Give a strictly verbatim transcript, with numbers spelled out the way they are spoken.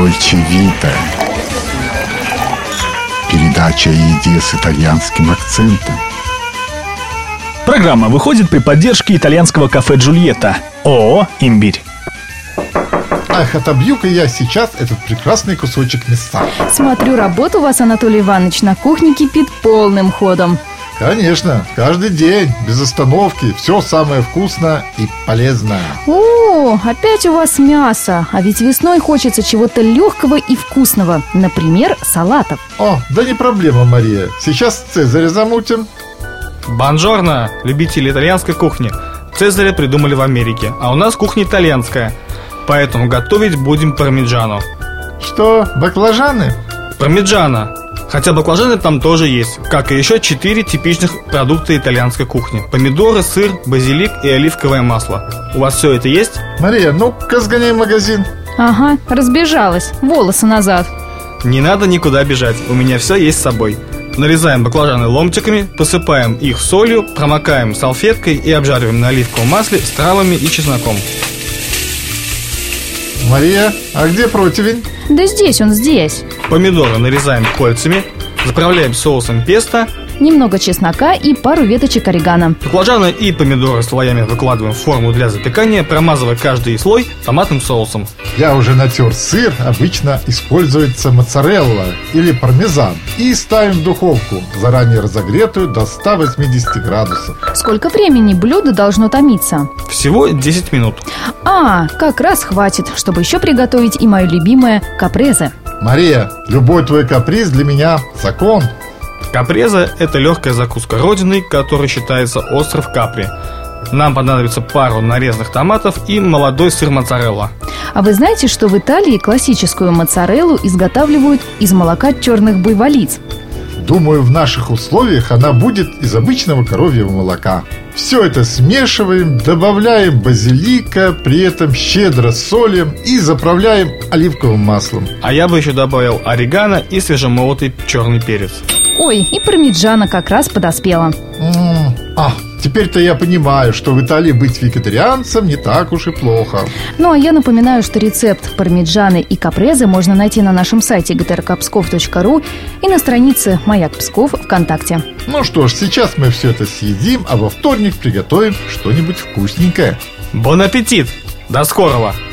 Дольче Вита. Передача о еде с итальянским акцентом. Программа выходит при поддержке итальянского кафе «Джульетта». ООО «Имбирь». Ах, отобью-ка я сейчас этот прекрасный кусочек мяса. Смотрю, работа у вас, Анатолий Иванович, на кухне кипит полным ходом. Конечно, каждый день, без остановки, все самое вкусное и полезное. О, опять у вас мясо. А ведь весной хочется чего-то легкого и вкусного. Например, салатов. О, да не проблема, Мария. Сейчас цезаря замутим. Бонжорно, любители итальянской кухни. Цезаря придумали в Америке, а у нас кухня итальянская. Поэтому готовить будем пармиджано. Что, баклажаны? Пармиджано. Хотя баклажаны там тоже есть, как и еще четыре типичных продукта итальянской кухни: помидоры, сыр, базилик и оливковое масло. У вас все это есть? Мария, ну-ка сгоняй в магазин. Ага, разбежалась, волосы назад. Не надо никуда бежать, у меня все есть с собой. Нарезаем баклажаны ломтиками, посыпаем их солью, промокаем салфеткой и обжариваем на оливковом масле с травами и чесноком. Мария, а где противень? Да здесь он, здесь. Помидоры нарезаем кольцами, заправляем соусом песто, немного чеснока и пару веточек орегано. Баклажаны и помидоры слоями выкладываем в форму для запекания, промазывая каждый слой томатным соусом. Я уже натер сыр, обычно используется моцарелла или пармезан. И ставим в духовку, заранее разогретую до ста восьмидесяти градусов. Сколько времени блюдо должно томиться? Всего десять минут. А, как раз хватит, чтобы еще приготовить и мое любимое капрезе. Мария, любой твой каприз для меня закон. Капреза – это легкая закуска родины, которая считается остров Капри. Нам понадобится пару нарезанных томатов и молодой сыр моцарелла. А вы знаете, что в Италии классическую моцареллу изготавливают из молока черных буйволиц? Думаю, в наших условиях она будет из обычного коровьего молока. Все это смешиваем, добавляем базилика, при этом щедро солим и заправляем оливковым маслом. А я бы еще добавил орегано и свежемолотый черный перец. Ой, и пармиджано как раз подоспела. М-м, а, теперь-то я понимаю, что в Италии быть вегетарианцем не так уж и плохо. Ну, а я напоминаю, что рецепт пармиджаны и капрезе можно найти на нашем сайте джи ти эр ка псков точка ру и на странице «Маяк Псков» ВКонтакте. Ну что ж, сейчас мы все это съедим, а во вторник приготовим что-нибудь вкусненькое. Бон аппетит! До скорого!